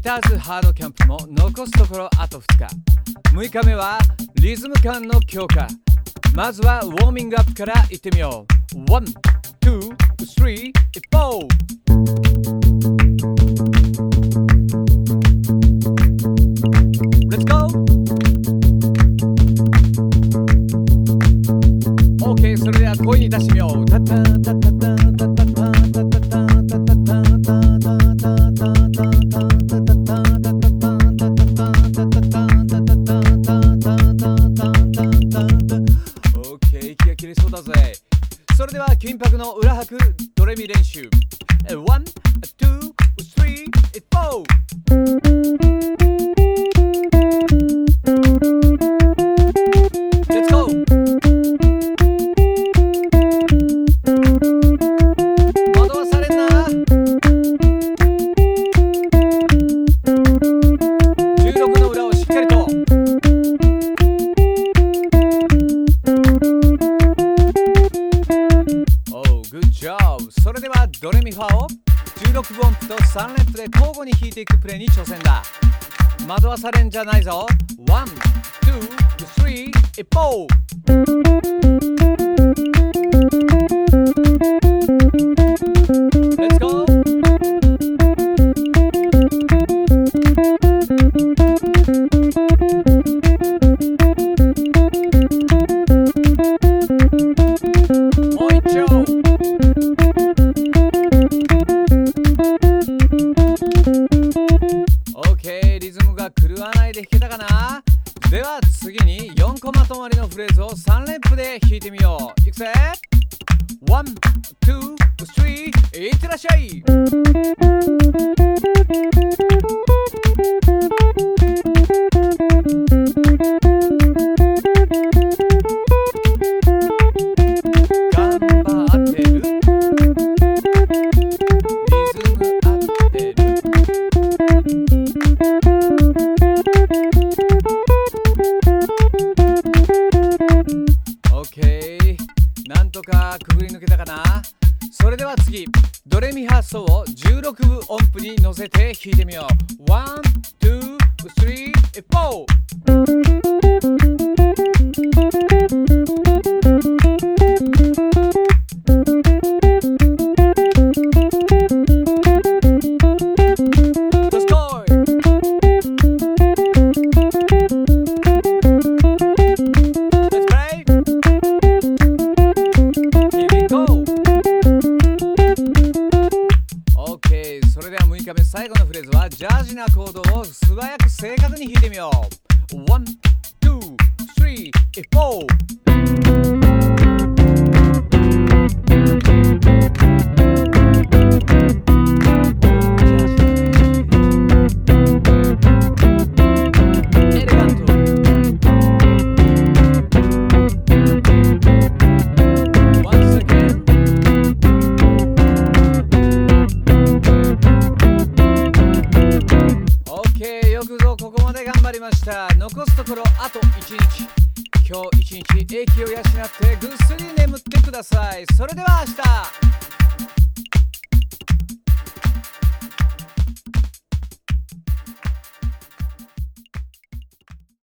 ターズハードキャンプも残すところあと2日。6日目はリズム感の強化。まずはウォーミングアップからいってみよう。1、2、3、4。Let's go! OK、それでは声に出してみよう。タタタタタタタタタOK、息が切れそうだぜ。それでは金箔の裏拍ドレミ練習。1、2、3、4。Let's go! 惑わされんな。16の裏をしっかりと。Good job! それではドレミファを16分音符と3連符で交互に弾いていくプレーに挑戦だ。惑わされんじゃないぞ。1、2、3、4。Let's go! OK、リズムが狂わないで弾けたかな。では次に4コマ止まりのフレーズを3連符で弾いてみよう。いくぜ。1、2、3、いってらっしゃい。頑張ってる。リズム合ってる。OK、なんとかくぐり抜けたかな。それでは次、ドレミファソを16分音符に乗せて弾いてみよう。1、2、3、4。それでは6日目最後のフレーズはジャージなコードを素早く正確に弾いてみよう。1、2、3、4。よくぞここまで頑張りました。残すところあと1日。今日1日英気を養ってぐっすり眠ってください。それでは明日。